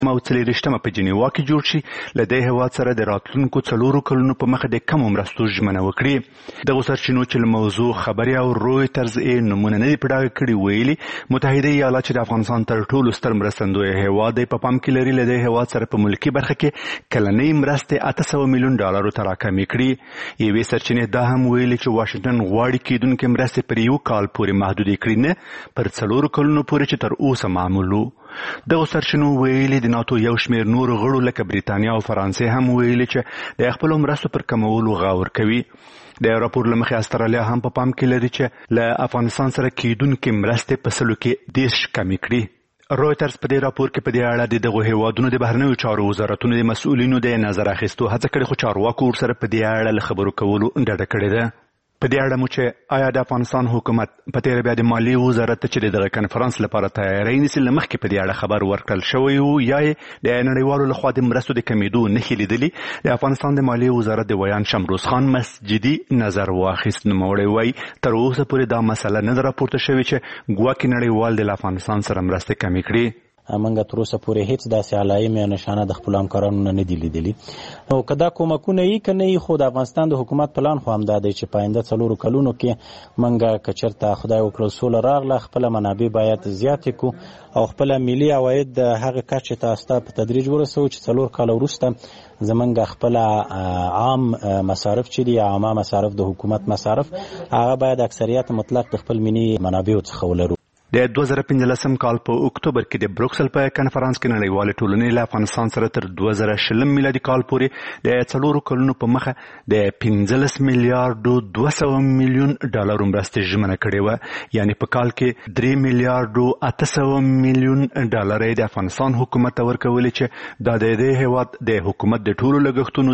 او 23 په جنیوا کې جوړ شي له دې هیواد سره د راتلونکو 4 کلونو په مخ د کم مرستو ژمنه وکړي. دغه سرچینو چې له موضوع خبري او رویټرز یې نمونه نه دی په ډاګه کړي ویلي متحده ایالات چې د افغانستان تر ټولو ستر مرستندوی هیواد دی په پام کې لري له دې هیواد سره په ملکي برخه کې کلنۍ مرستې $800 میلیون ته راکمې کړي. یوې سرچینې دا هم ویلي چې واشنګټن غواړي کېدونکې مرستې پر یو کال پورې محدودې کړي نه پر 4 کلونو پورې چې تر اوسه معمول وو. دغه سرچینو ویلي د ناتو یو شمېر نورو غړو لکه بریتانیا او فرانسې هم ویلي چې د خپلو مرستو پر کمولو غور کوي. د راپور له مخې استرالیا هم په پام کې لري چې له افغانستان سره کېدونکې مرستې په 100 کې 10 کمې کړي. رویټرز په دې راپور کې په دې اړه د دغو هیوادونو د بهرنیو چارو وزارتونو د مسؤلینو د نظر اخیستو هڅه کړې خو چارواکو ورسره په دې اړه له خبرو کولو ډډه کړې ده. په دې اړه مو چې آیا د افغانستان حکومت په تېره بیا د مالیې وزارت ته چې دغه کنفرانس لپاره تیاری نیسي له مخکې په دې اړه خبر ورکړل شوی و یا یې د نړیوالو لخوا د مرستو د کمیدو نښې لیدلي. د افغانستان د مالیې وزارت د ویان شمروز خان مسجدي نظر واخیست. نوموړی وایي تر اوسه پورې دا مسله نه ده راپورته شوې چې ګواکې نړیوال د افغانستان سره مرستې کمې کړي. منګه تر اوسه پورې هیڅ داسې علایمې یا نشانه د خپلو همکارانو نه دي لیدلي. نو که دا کومکونه یي که نه یي خو د افغانستان د حکومت پلان خو همدا دی چې په آینده 4 کلونو کې منګه که چېرته خدای وکړل سوله راغله خپله منابع باید زیاتې کړو او خپله ملي عواید د هغې کچې ته ستا په تدریج ورسوو چې 4 کاله وروسته زمونږ خپله عام مصارف چې دي عامه مصارف د حکومت مصارف هغه باید اکثریت مطلق د خپل ملي منابعو څخه ولرو. د 2015 کال په اکتوبر کې د بروکسل په کنفرانس کې نړیوالې ټولنې له افغانستان سره تر 2020 میلادي کال پورې د 4 کلونو په مخه د $15 میلیارډ 200 میلیون مرستې ژمنه کړې وه. یعنی په کال کې $3 میلیارډ 800 میلیون یې د افغانستان حکومت ته ورکولې چې دا د دې هیواد د حکومت د ټولو لګښتونو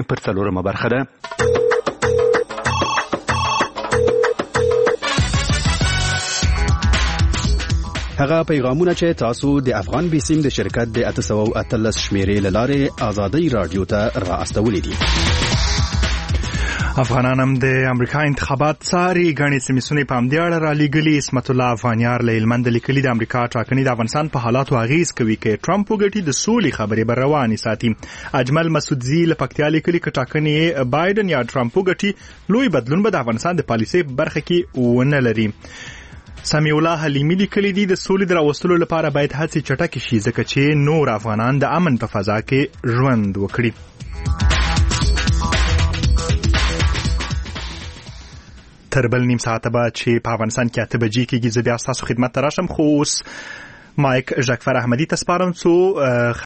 3/4 برخه ده. هغه پیغامونه چې تاسو د افغان بیسیم د شرکت د 813 شمیرې لاره آزادۍ رادیو ته را استولې دي. افغانان هم د امریکا انتخابات څاري. ګڼې سیمې په همدې اړه رالیږلي. اسمت الله افغانیار له هلمند لیکلي د امریکا ټاکنې د افغانستان په حالاتو اغیز کوي که ټرمپ وګټي د سولې خبرې به روانې ساتي. اجمل مسعودزي له پکتیا لیکلي که ټاکنې بایدن یا ټرمپ وګټي لوی بدلون به د افغانستان د پالیسۍ په برخه کې ونه لري. سمیع الله حلیمی لیکلي دي د سولې د راوستلو لپاره باید هڅې چټکې شي ځکه چې نور افغانان د امن په فضا کې ژوند وکړي. تر بل نیم ساعته به چې په افغانستان کې 8 بجې کېږي زه بیا ستاسو خدمت ته راشم خو اوس مایک ژکفر احمدي ته سپارم څو